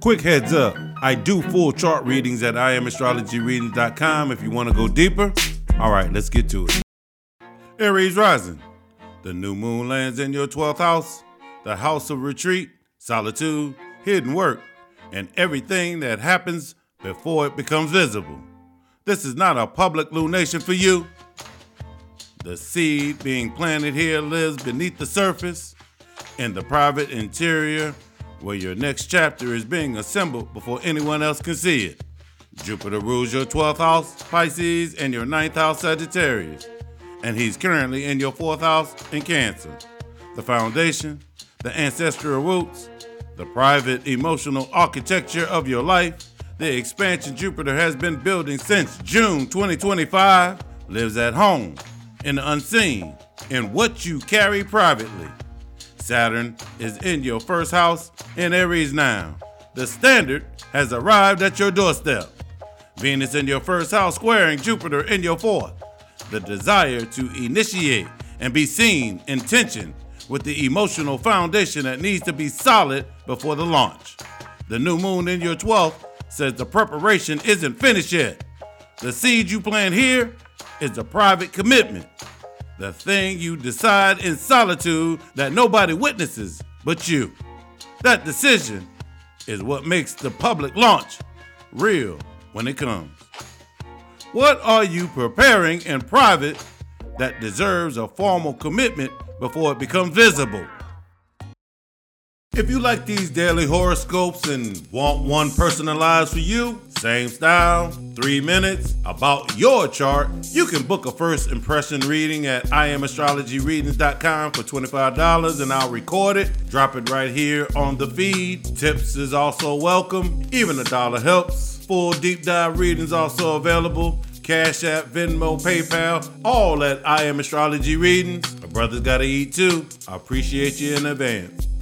Quick heads up, I do full chart readings at IamAstrologyReadings.com if you want to go deeper. All right, let's get to it. Aries rising. The new moon lands in your 12th house, the house of retreat, solitude, hidden work, and everything that happens before it becomes visible. This is not a public lunation for you. The seed being planted here lives beneath the surface, in the private interior, where your next chapter is being assembled before anyone else can see it. Jupiter rules your 12th house, Pisces, and your 9th house, Sagittarius. And he's currently in your 4th house in Cancer. The foundation, the ancestral roots, the private emotional architecture of your life, the expansion Jupiter has been building since June 2025, lives at home, in the unseen, in what you carry privately. Saturn is in your 1st house in Aries now. The standard has arrived at your doorstep. Venus in your 1st house squaring Jupiter in your 4th. The desire to initiate and be seen in tension with the emotional foundation that needs to be solid before the launch. The new moon in your 12th says the preparation isn't finished yet. The seed you plant here is a private commitment. The thing you decide in solitude that nobody witnesses but you. That decision is what makes the public launch real when it comes. What are you preparing in private that deserves a formal commitment before it becomes visible? If you like these daily horoscopes and want one personalized for you, same style, 3 minutes, about your chart, you can book a first impression reading at IamAstrologyReadings.com for $25 and I'll record it, drop it right here on the feed. Tips is also welcome, even $1 helps. Full deep dive readings also available. Cash App, Venmo, PayPal, all at I Am Astrology Readings. My brother's gotta eat too. I appreciate you in advance.